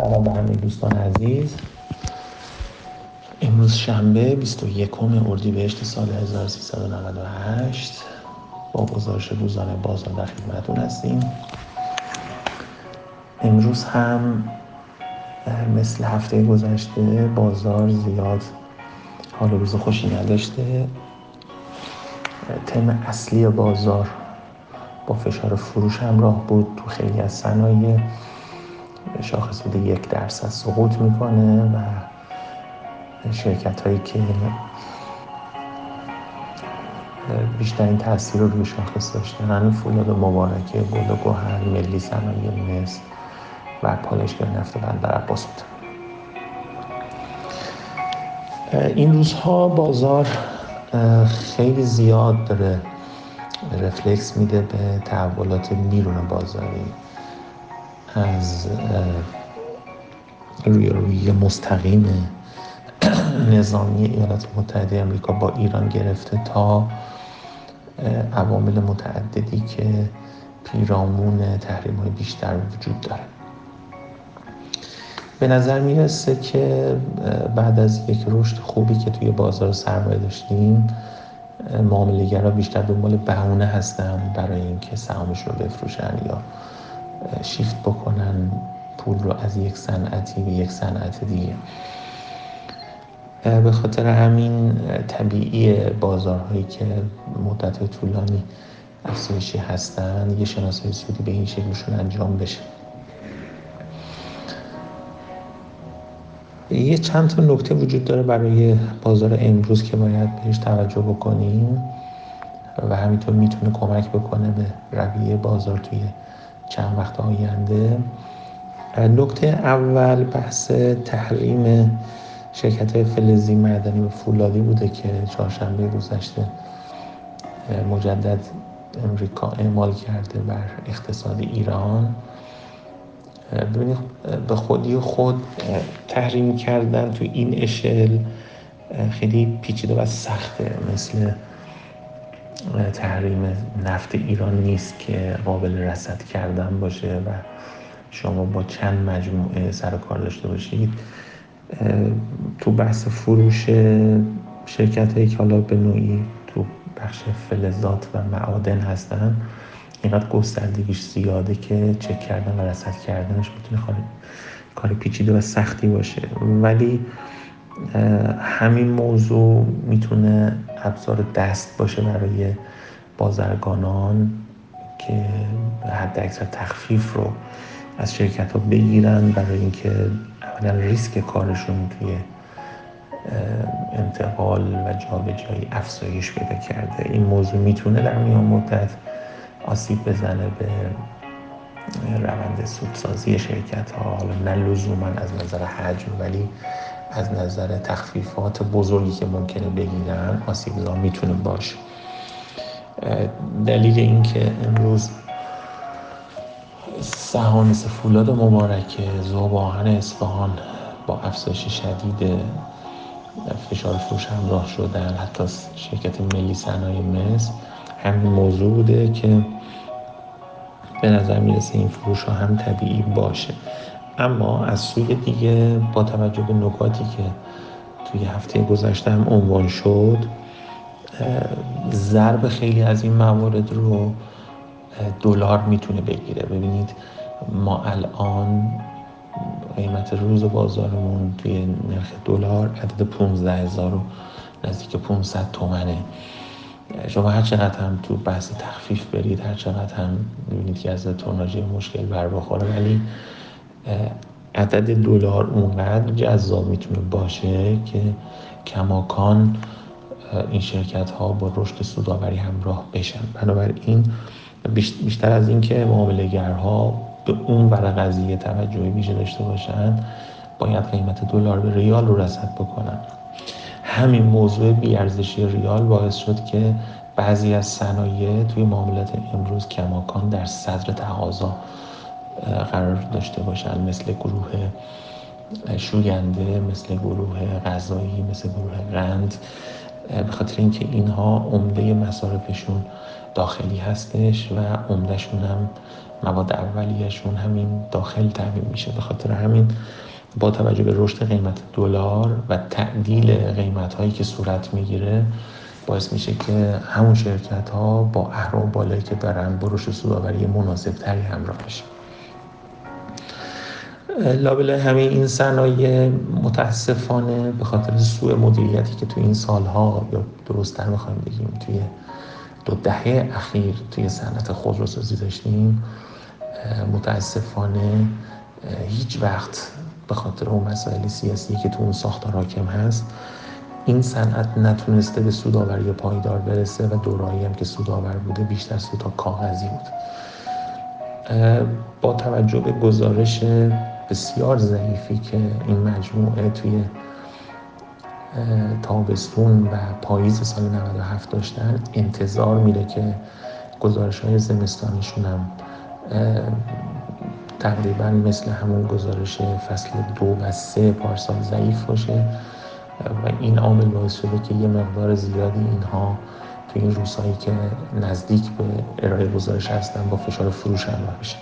سلام به همه دوستان عزیز. امروز شنبه 21 اردیبهشت سال 1398 با گزارش روزانه بازار در خدمتتون هستیم. امروز هم مثل هفته گذشته بازار زیاد حال روز خوشی نداشته. تم اصلی بازار با فشار فروش همراه بود. تو خیلی از صنایع شاخص بوده 1% سقوط میکنه و شرکت هایی که بیشترین تاثیر رو روی شاخص داشتن فولاد مبارکه، گل و گوهر، ملی صنایع مس و پالایشگاه نفت بندر عباس بود. این روزها بازار خیلی زیاد داره رفلکس میده به تحولات بیرون بازاری، از روی مستقیم نظامی ایالات متحده آمریکا با ایران گرفته تا عوامل متعددی که پیرامون تحریم‌های بیشتر وجود داره. به نظر میرسه که بعد از یک رشد خوبی که توی بازار سرمایه داشتیم، معامله‌گرا بیشتر دنبال بهونه هستن برای اینکه سهامش رو بفروشن یا شیفت بکنن پول رو از یک صنعتی به یک صنعت دیگه. به خاطر همین طبیعی بازارهایی که مدت طولانی افزایشی هستن یه شناسایی سودی به این شکلشون انجام بشه. یه چند تا نکته وجود داره برای بازار امروز که باید بهش توجه بکنیم و همینطور میتونه کمک بکنه به رویه بازار توی چند وقت آینده. نکته اول بحث تحریم شرکت‌های فلزی، معدنی و فولادی بوده که چهارشنبه گذشته مجدد امریکا اعمال کرده بر اقتصاد ایران. ببینید به خودی خود تحریم کردن تو این اشل خیلی پیچیده و سخته، مثل تحریم نفت ایران نیست که قابل رصد کردن باشه و شما با چند مجموعه سر و کار داشته باشید. تو بحث فروش شرکت‌هایی که حالا به نوعی تو بخش فلزات و معادن هستن اینقدر گستردگیش زیاده که چک کردن و رصد کردنش میتونه کار پیچیده و سختی باشه، ولی همین موضوع میتونه ابزار دست باشه برای بازرگانان که حد اکثر تخفیف رو از شرکت ها بگیرن برای اینکه اولا ریسک کارشون توی انتقال و جابجایی افزایش پیدا کرده. این موضوع میتونه در میان مدت آسیب بزنه به روند سودسازی شرکت ها، حالا نه لزوما از نظر حجم ولی از نظر تخفیفات بزرگی که ممکنه بگیرن آسیب‌زا میتونه باشه. دلیل این که امروز سهام مثل فولاد مبارکه، ذوب آهن اصفهان با افزایش شدید فشار فروش همراه شدن، حتی شرکت ملی صنایع مس، همین موضوع بوده که به نظر میرسه این فروش ها هم طبیعی باشه. اما از سوی دیگه با توجه به نکاتی که توی هفته گذشته هم عنوان شد، ضرب خیلی از این موارد رو دلار میتونه بگیره. ببینید ما الان قیمت روز بازارمون توی نرخ دلار عدد 15,000 و نزدیک 500 تومنه. شما هر چقدر هم تو بحث تخفیف برید، هر چقدر هم ببینید که از توناژ مشکل بر بخوره، ولی عدد دلار اونقدر جذاب میتونه باشه که کماکان این شرکت ها با رشد سودآوری همراه بشن. بنابراین بیشتر از این که معامله‌گرها به اون ور قضیه توجه ویژه داشته باشن، باید قیمت دلار به ریال رو رصد بکنن. همین موضوع بی‌ارزشی ریال باعث شد که بعضی از صنایع توی معاملات امروز کماکان در صدر تقاضا قرار داشته باشن، مثل گروه شوینده، مثل گروه غذایی، مثل گروه قند، به خاطر اینکه اینها عمده مصارفشون داخلی هستش و عمدهشون هم مواد اولیه‌شون همین داخل تامین میشه. به خاطر همین با توجه به رشد قیمت دلار و تعدیل قیمت‌هایی که صورت میگیره باعث میشه که همون شرکت‌ها با اهرم بالایی که دارن با رشد سودآوری مناسب‌تری همراه بشن. لابلای همه این صنایع متاسفانه به خاطر سوء مدیریتی که توی این سالها یا درست‌تر بخوایم بگیم توی 2 دهه اخیر توی صنعت خودروسازی داشتیم، متاسفانه هیچ وقت به خاطر اون مسائل سیاسی که تو اون ساختار حاکم هست این صنعت نتونسته به سودآوری پایدار برسه و دورایی هم که سودآور بوده بیشتر سودها کاغذی بود. با توجه به گزارش بسیار ضعیفی که این مجموعه توی تابستون و پاییز سال 97 داشتن، انتظار میره که گزارش‌های زمستانیشون هم تقریبا مثل همون گزارش فصل 2 و 3 پارسال ضعیف باشه و این عامل باعث شده که یه مقدار زیادی اینها توی این روزهایی که نزدیک به ارائه گزارش هستن با فشار فروش همراه بشن.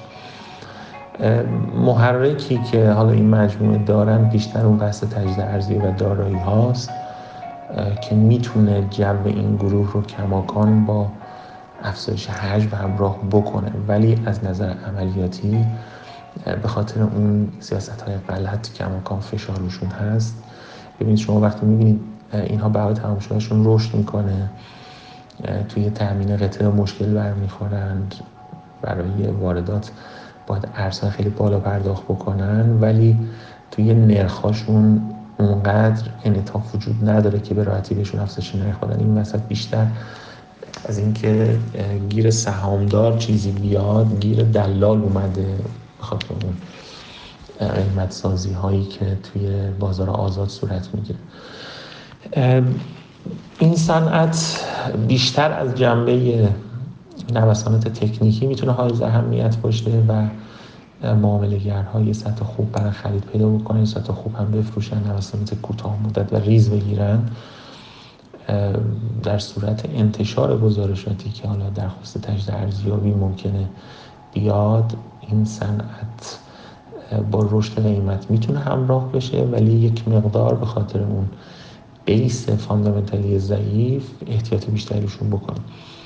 محرکی که حالا این مجموعه دارن بیشتر اون بحث تجدید ارزیابی و دارایی هاست که میتونه جو این گروه رو کماکان با افزایش حجم همراه بکنه، ولی از نظر عملیاتی به خاطر اون سیاست‌های غلط کماکان فشار روشون هست. ببینید شما وقتی می‌بینید اینها بهای تمام‌شدهشون رشد میکنه، توی تامین قطعه مشکل برمیخورند، برای واردات باید ارزهای خیلی بالا پرداخت بکنن، ولی توی نرخاشون اونقدر انعطاف وجود نداره که به راحتی بهشون افزایش نرخ بدن. این وسط بیشتر از اینکه گیر سهامدار چیزی بیاد، گیر دلال اومده بخاطر اون قیمت سازی هایی که توی بازار آزاد صورت میگیره. این صنعت بیشتر از جنبه نوسانات تکنیکی میتونه حائز اهمیت باشه و معامله‌گرها یه سطح خوب برای خرید پیدا بکنن، یه سطح خوب هم بفروشن، نوسانات کوتاه مدت و ریز بگیرن. در صورت انتشار گزارشاتی که حالا درخواست تجدید ارزیابی ممکنه بیاد، این صنعت با رشد قیمت میتونه همراه بشه، ولی یک مقدار به خاطر اون بیس فاندامنتالی ضعیف احتیاط بیشتری روشون بکنه.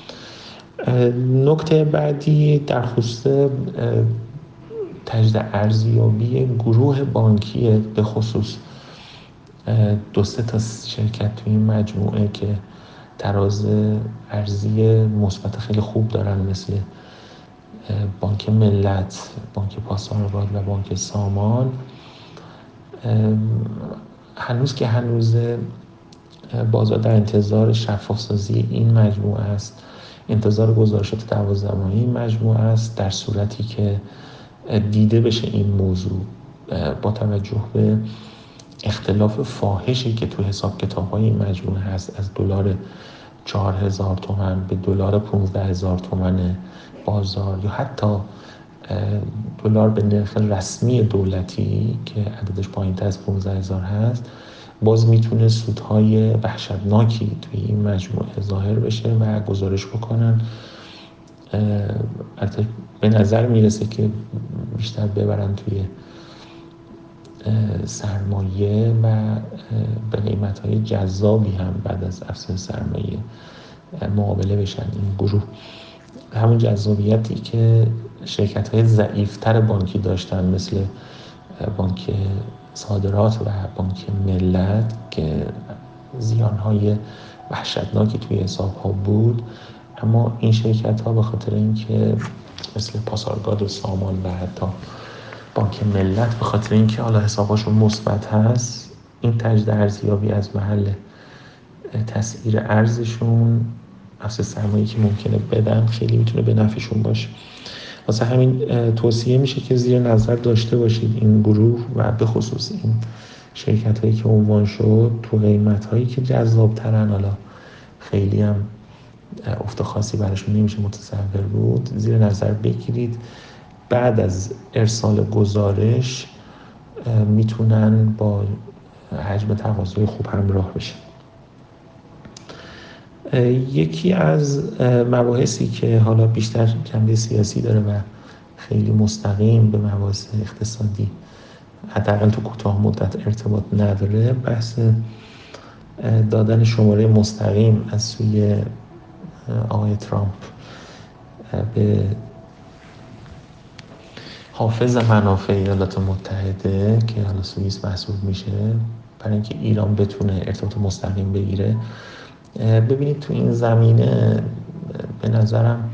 نکته بعدی در خصوص تجدید ارزیابی گروه بانکی، به خصوص 2-3 تا شرکت توی این مجموعه که تراز ارزی مثبت خیلی خوب دارن، مثل بانک ملت، بانک پاسارگاد و بانک سامان، هنوز بازار در انتظار شفاف سازی این مجموعه است، انتظار گزارشات 12 ماهه این مجموعه است، در صورتی که دیده بشه این موضوع با توجه به اختلاف فاحشی که تو حساب کتاب‌های این مجموعه هست، از دلار 4,000 تومان به دلار 15,000 تومان بازار، یا حتی دلار به نرخ رسمی دولتی که عددش پایین‌تر از 15,000 هست، باز میتونه سودهای وحشتناکی توی این مجموعه ظاهر بشه و گزارش بکنن. البته به نظر میرسه که بیشتر ببرن توی سرمایه و به قیمت‌های جذابی هم بعد از افزایش سرمایه معامله بشن. این گروه همون جذابیتی که شرکت‌های ضعیف‌تر بانکی داشتن مثل بانک صادرات و بانک ملت که زیان‌های وحشتناکی توی حساب‌ها بود، اما این شرکت‌ها به خاطر اینکه مثل پاسارگاد و سامان و حتی بانک ملت به خاطر اینکه حالا حساباشون مثبت هست، این تجدید ارزیابی از محل تسعیر ارزشون، افزایش سرمایه‌ای که ممکنه بدن، خیلی میتونه به نفعشون باشه. واسه همین توصیه میشه که زیر نظر داشته باشید این گروه و به خصوص این شرکت‌هایی که عنوان شد تو قیمت‌هایی که جذاب‌ترن، حالا خیلی هم افت خاصی براشون نمیشه متصور بود، زیر نظر بگیرید. بعد از ارسال گزارش میتونن با حجم تقاضای خوب همراه بشن. یکی از مباحثی که حالا بیشتر جنبه سیاسی داره و خیلی مستقیم به مباحث اقتصادی حداقل تو کوتاه مدت ارتباط نداره، بحث دادن شماره مستقیم از سوی آقای ترامپ به حافظ منافع ایالات متحده که حالا سوئیس محسوب میشه، برای اینکه ایران بتونه ارتباط مستقیم بگیره. ببینید تو این زمینه به نظرم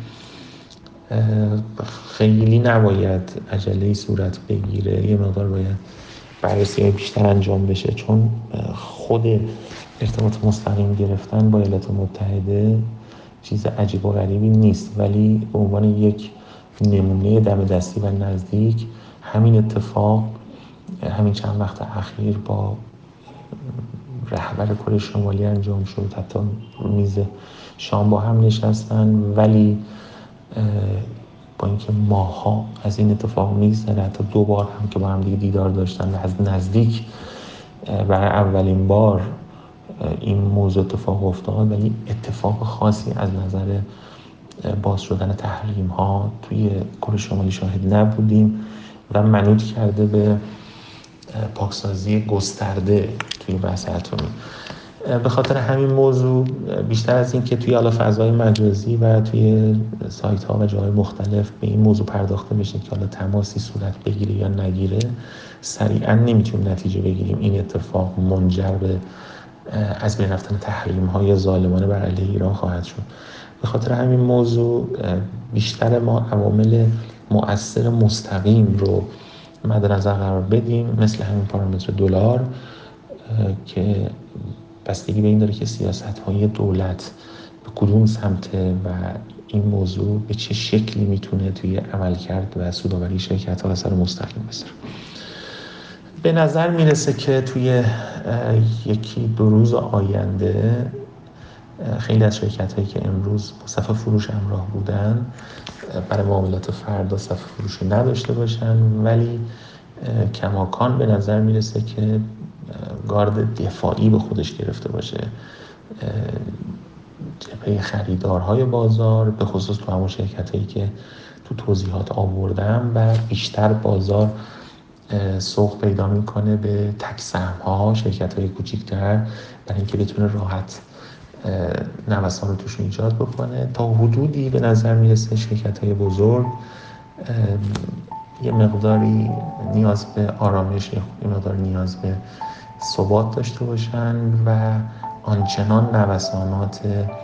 خیلی نباید عجله‌ای صورت بگیره، یه مقدار باید بررسی بیشتر انجام بشه، چون خود ارتباط مستقیم گرفتن با ایالات متحده چیز عجیب و غریبی نیست، ولی به عنوان یک نمونه دم دستی و نزدیک همین اتفاق همین چند وقت اخیر با رهبر کره شمالی انجام شد. حتی میز شام با هم نشستن، ولی با اینکه ماها از این اتفاق میگذره، حتی 2 بار هم که با هم دیگه دیدار داشتن و از نزدیک برای اولین بار این موضوع اتفاق افتاد، ولی اتفاق خاصی از نظر باز شدن تحریم ها توی کره شمالی شاهد نبودیم و منوط کرده به پاکسازی گسترده توی بحث اتمی. به خاطر همین موضوع بیشتر از این که توی حالا فضای مجازی و توی سایت ها و جاهای مختلف به این موضوع پرداخته بشه که حالا تماسی صورت بگیره یا نگیره، سریعا نمیتونیم نتیجه بگیریم این اتفاق منجر به از بین رفتن تحریم های ظالمانه بر علیه ایران خواهد شد. به خاطر همین موضوع بیشتر ما عوامل مؤثر مستقیم رو مد نظر قرار بدیم، مثل همین پارامتر دلار که بستگی به این داره که سیاست‌های دولت به کدوم سمته و این موضوع به چه شکلی میتونه توی عملکرد و سودآوری شرکت‌ها اثر مستقیم بذاره. به نظر میرسه که توی 1-2 روز آینده خیلی از شرکت‌هایی که امروز با صف فروش همراه بودن برای معاملات فردا صف فروشی نداشته باشن، ولی کماکان به نظر میرسه که گارد دفاعی به خودش گرفته باشه جبهه خریدارهای بازار، به خصوص تو همون شرکت‌هایی که تو توضیحات آوردم، و بیشتر بازار سوق پیدا میکنه به تک سهم‌ها، شرکت‌های کوچیک‌تر، برای اینکه بتونه راحت نوسان رو توش ایجاد بکنه. تا حدودی به نظر میرسه شرکت‌های بزرگ یه مقداری نیاز به آرامش، یه مقدار نیاز به ثبات داشته باشن و آنچنان نوسانات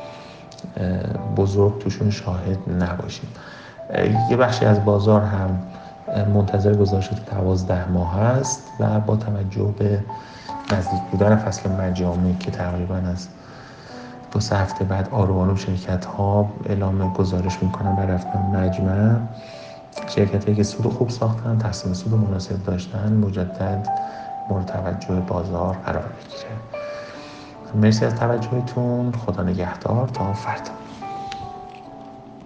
بزرگ توشون شاهد نباشیم. یه بخشی از بازار هم منتظر گزارش 12 ماه هست و با توجه به نزدیک بودن فصل مجامع که تقریبا از 2-3 هفته بعد آروم شرکت ها اعلام گزارش میکنن برای رفتن مجمع، شرکت هایی که سود خوب ساختن، تقسیم سود مناسب داشتن، مجدد مورد توجه بازار قرار بگیره. مرسی از توجهتون، خدا نگهدار تا فردا.